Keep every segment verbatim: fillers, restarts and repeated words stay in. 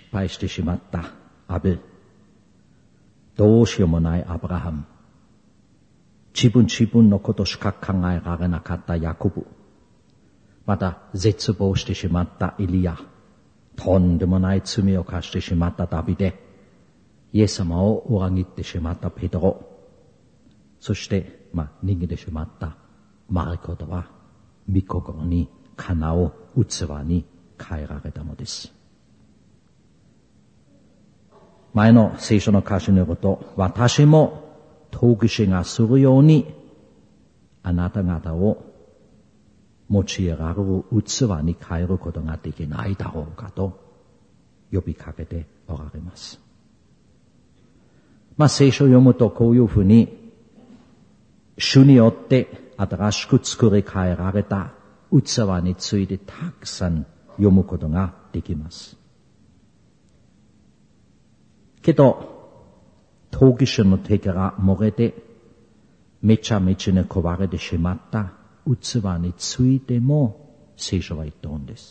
敗してしまったアベル、どうしようもないアブラハム、自分自分のことしか考えられなかったヤコブ、また絶望してしまったエリア、とんでもない罪を犯してしまったダビデ、イエス様を裏切ってしまったペテロ、そして、まあ、逃げてしまったマリコとは、御心にかなう器に変えられたのです。前の聖書の歌詞によると、私も陶器師がするように、あなた方を用いられる器に変えることができないだろうかと呼びかけておられます。まあ、聖書を読むとこういうふうに、主によって新しく作り変えられた器についてたくさん読むことができます。けど、陶器師の手から漏れて、めちゃめちゃに壊れてしまった器についても聖書は言ってるんです。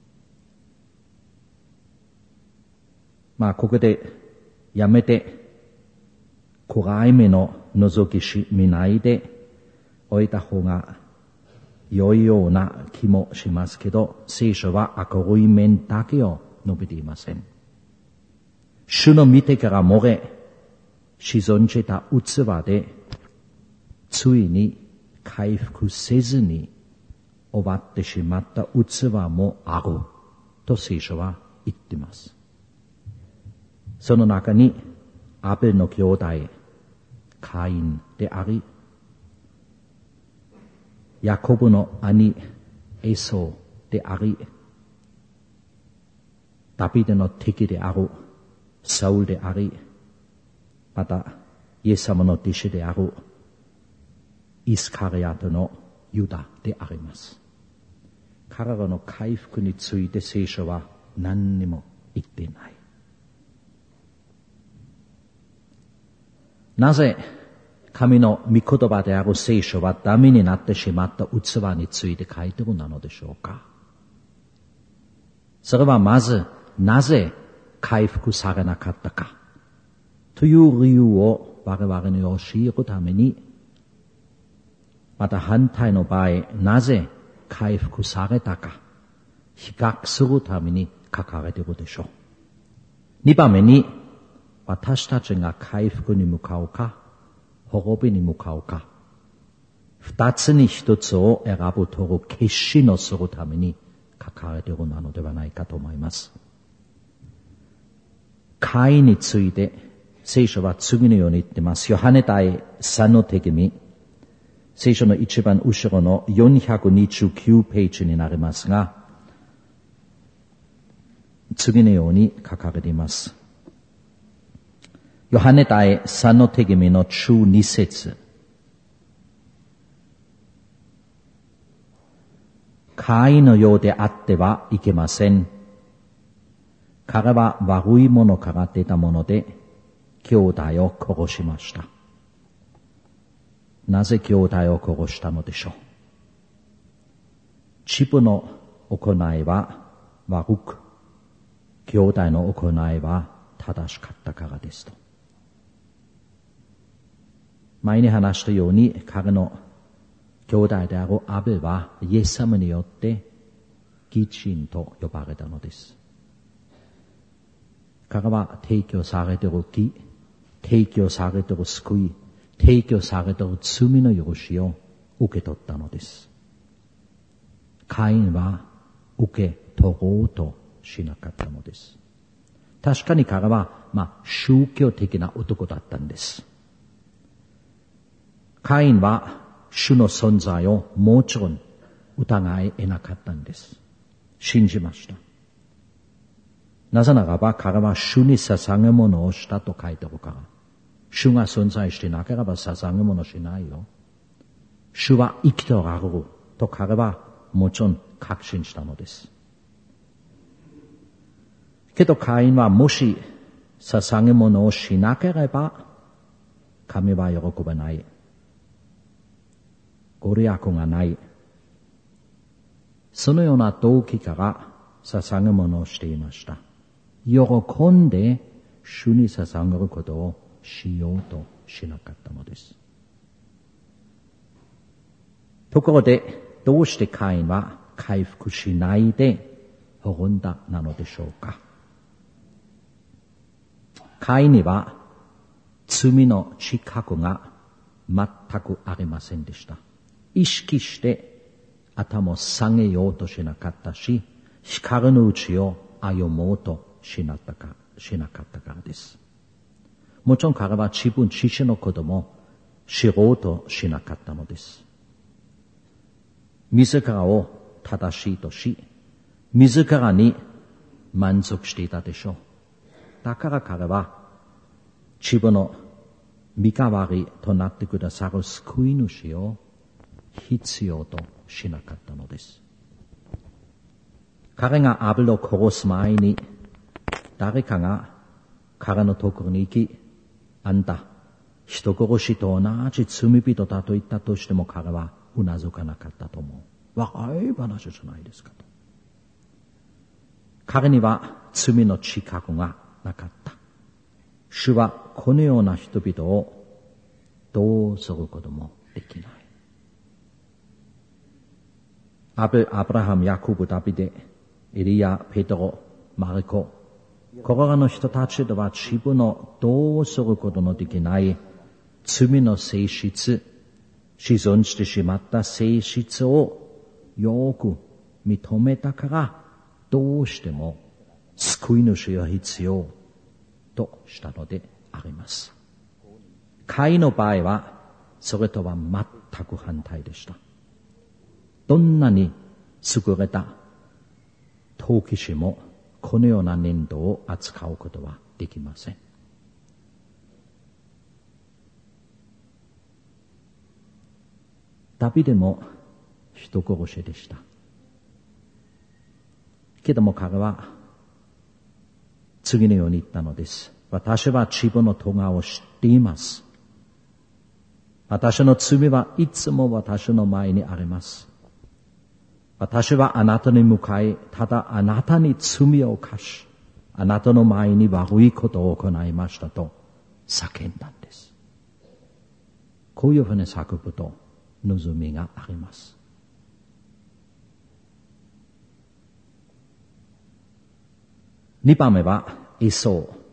まあ、ここでやめて、暗い目の覗きし見ないでおいた方が良いような気もしますけど、聖書は明るい面だけを述べていません。主の御手から漏れ、沈んじた器で、ついに回復せずに終わってしまった器もあると聖書は言っています。その中にアベルの兄弟、カインであり、ヤコブの兄、エソであり、ダビデの敵である、サウルであり、また、イエス様の弟子である、イスカリアトのユダであります。彼らの回復について聖書は何にも言っていない。なぜ神の御言葉である聖書はダメになってしまった器について書いているのでしょうか。それはまず、なぜ回復されなかったかという理由を我々に教えるために、また反対の場合、なぜ回復されたか比較するために書かれているでしょう。二番目に、私たちが回復に向かうか、滅びに向かうか、二つに一つを選ぶという決心をするために書かれているのではないかと思います。カインについて聖書は次のように言っています。ヨハネ第三の手紙、聖書の一番後ろのよんひゃくにじゅうきゅうページになりますが、次のように書かれています。ヨハネ第三の手紙のじゅうに節。カインのようであってはいけません。彼は悪いものから出たもので、兄弟を殺しました。なぜ兄弟を殺したのでしょう。自分の行いは悪く、兄弟の行いは正しかったからですと。前に話したように、彼の兄弟であるアベルはイエス様によって義人と呼ばれたのです。彼は提供されている義、提供されている救い、提供されている罪の許しを受け取ったのです。カインは受け取ろうとしなかったのです。確かに彼は、まあ、宗教的な男だったんです。カインは主の存在をもちろん疑い得なかったんです。信じました。なぜならば彼は主に捧げ物をしたと書いてあるから。主が存在してなければ捧げ物しないよ。主は生きておられると彼はもちろん確信したのです。けどカインはもし捧げ物をしなければ神は喜ばない。ご利益がない。そのような動機から捧げ物をしていました。 喜んで主に捧げることをしようとしなかったのです。ところで、どうしてカインは回復しないで滅んだなのでしょうか。カインには罪の自覚が全くありませんでした。意識して頭を下げようとしなかったし、光の道を歩もうとしなかったか、しなかったからです。もちろん彼は自分自身のことも知ろうとしなかったのです。自らを正しいとし、自らに満足していたでしょう。だから彼は自分の身代わりとなってくださる救い主を必要としなかったのです。彼がアベルを殺す前に、誰かが彼のところに行き、あんた、人殺しと同じ罪人だと言ったとしても彼はうなずかなかったと思う。若い話じゃないですかと。彼には罪の自覚がなかった。主はこのような人々をどうすることもできない。アブ、アブラハム、ヤコブ、ダビデ、エリア、ペテロ、マルコ、これらの人たちでは自分のどうすることのできない罪の性質、自存してしまった性質をよく認めたから、どうしても救い主が必要としたのであります。カインの場合は、それとは全く反対でした。どんなに優れた陶器師もこのような粘土を扱うことはできません。ダビデも人殺しでした。けども彼は次のように言ったのです。私は自分の咎を知っています。私の罪はいつも私の前にあります。私はあなたに向かい、ただあなたに罪を犯し、あなたの前に悪いことを行いましたと叫んだんです。こういうふうに叫ぶと望みがあります。二番目はエソー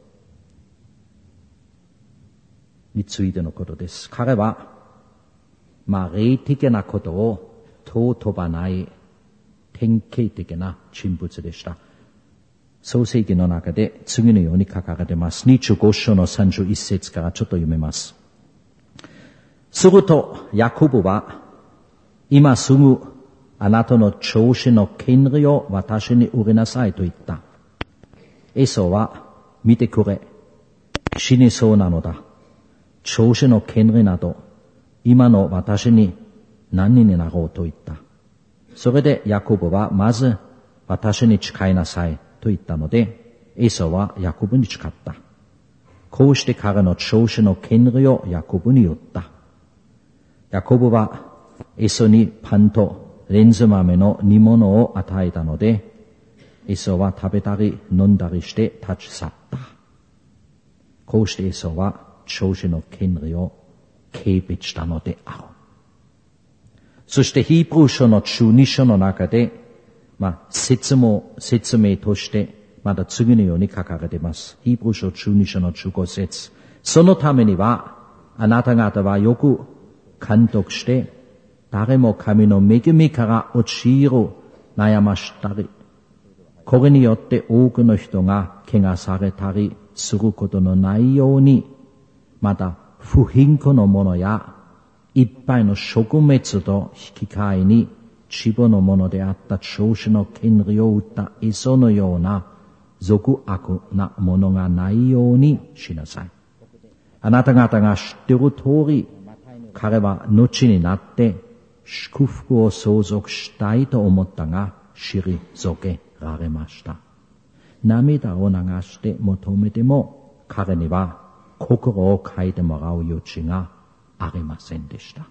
についてのことです。彼は、まあ、霊的なことを尊ばない典型的な人物でした。創世記の中で次のように書かれています。にじゅうご章のさんじゅういち節からちょっと読めます。すると、ヤコブは、今すぐあなたの長子の権利を私に売りなさいと言った。エソは、見てくれ。死にそうなのだ。長子の権利など、今の私に何になろうと言った。それでヤコブは、まず私に誓いなさいと言ったので、エソはヤコブに誓った。こうして彼の長子の権利をヤコブに言った。ヤコブはエソにパンとレンズ豆の煮物を与えたので、エソは食べたり飲んだりして立ち去った。こうしてエソは長子の権利を軽蔑したのである。そしてヒーブル書のじゅうに章の中で、まあ、説明、説明として、まだ次のように書かれています。ヒーブル書じゅうに章のじゅうご節。そのためには、あなた方はよく監督して、誰も神の恵みから陥る悩ましたり、これによって多くの人が怪我されたりすることのないように、また不貧困のものやいっぱいの植物と引き換えに自分のものであった長子の権利を売ったエソのような俗悪なものがないようにしなさい。あなた方が知っている通り、彼は後になって祝福を相続したいと思ったが、退けられました。涙を流して求めても、彼には心を変えてもらう余地がありませんでした。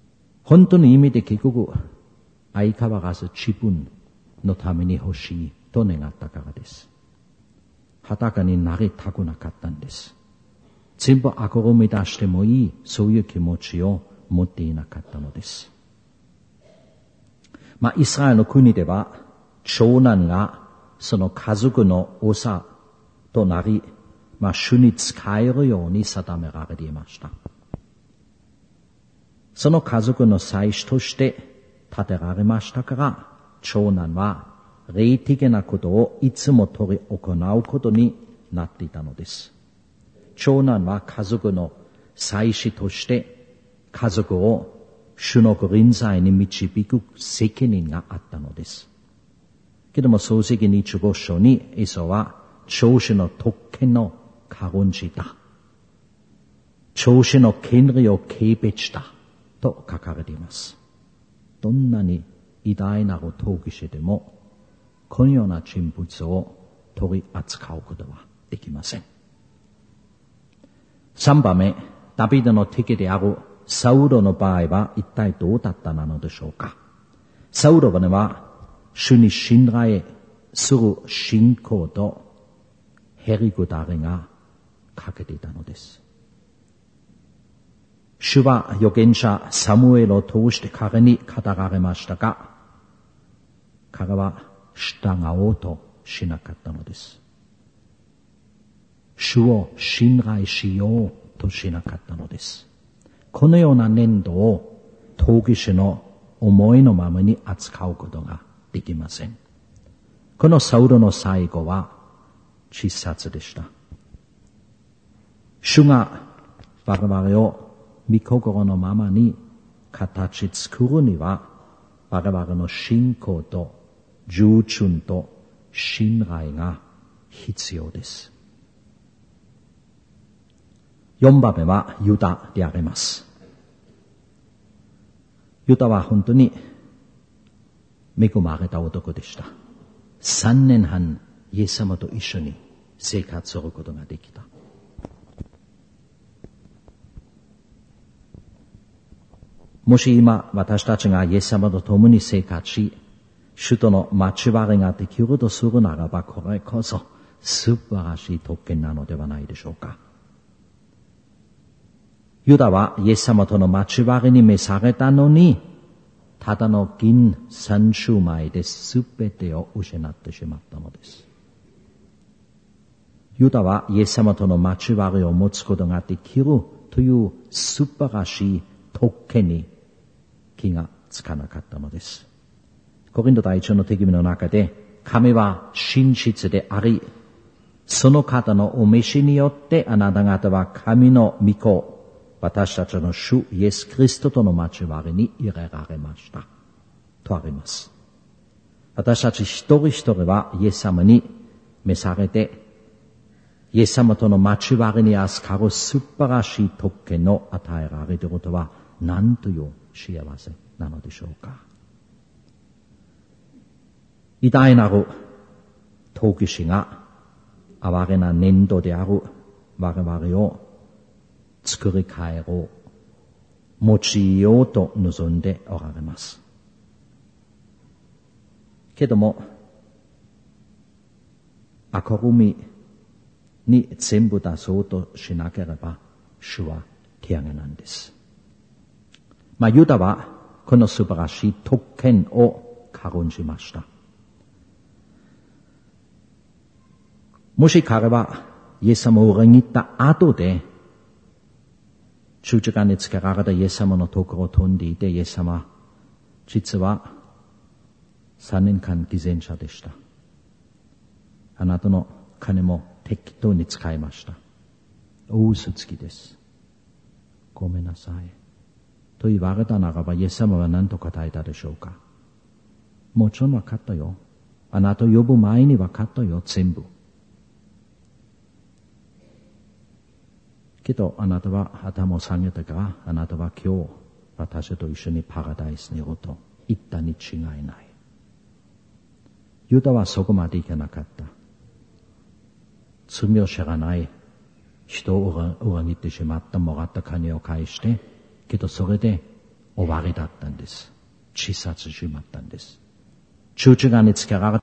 本当の意味で結局、相変わらず自分のために欲しいと願ったからです。裸になりたくなかったんです。全部悪を満たしてもいい、そういう気持ちを持っていなかったのです。まあ、イスラエルの国では、長男がその家族の長となり、まあ、主に仕えるように定められていました。その家族の祭司として立てられましたから、長男は霊的なことをいつも取り行うことになっていたのです。長男は家族の祭司として家族を主の臨在に導く責任があったのです。けども創世記にじゅうご章にエサは長子の特権を軽んじた。長子の権利を軽蔑したと書かれています。どんなに偉大なる当義者でもこのような人物を取り扱うことはできません。三番目、ダビデの敵であるサウロの場合は一体どうだったのでしょうか。サウロは主に信頼する信仰とへりくだりが欠けていたのです。主は預言者サムエルを通して彼に語られましたが、彼は従おうとしなかったのです。主を信頼しようとしなかったのです。このような念頭を当義者の思いのままに扱うことができません。このサウルの最後は自殺でした。主が我々を御心のままに形作るには、我々の信仰と従順と信頼が必要です。四番目はユダであります。ユダは本当に恵まれた男でした。三年半イエス様と一緒に生活することができた。もし今私たちがイエス様と共に生活し、主との交わりができるとするならば、これこそ素晴らしい特権なのではないでしょうか。ユダはイエス様との交わりに召されたのに、ただの銀三種米で全てを失ってしまったのです。ユダはイエス様との交わりを持つことができるという素晴らしい特権に気がつかなかったのです。コリント第一の手紙の中で、神は真実であり、その方のお召しによってあなた方は神の御子、私たちの主イエス・キリストとの交わりに入れられました。とあります。私たち一人一人はイエス様に召されて、イエス様との交わりに預かる素晴らしい特権を与えられていることは何という幸せなのでしょうか。偉大なる当義士が哀れな粘土である我々を作り変えろ、用いようと望んでおられます。けども、明るみに全部出そうとしなければ、主は手上げなんです。まあ、ユダはこの素晴らしい特権を軽んじました。もし彼はイエス様を裏切った後で、十字架につけられたイエス様のところを飛んでいて、イエス様、実は三年間偽善者でした。あなたの金も適当に使いました。大嘘つきです。ごめんなさい。と言われたならば、イエス様は何と答えたでしょうか。もちろん分かったよ。あなたを呼ぶ前に分かったよ、全部。けど、あなたは頭を下げたから、あなたは今日、私と一緒にパラダイスにいると言ったに違いない。ユダはそこまでいけなかった。罪を知らない人を裏切ってしまった、もらった金を返して、けどそれで終わりだったんです。自殺しまったんです。十字架につけられ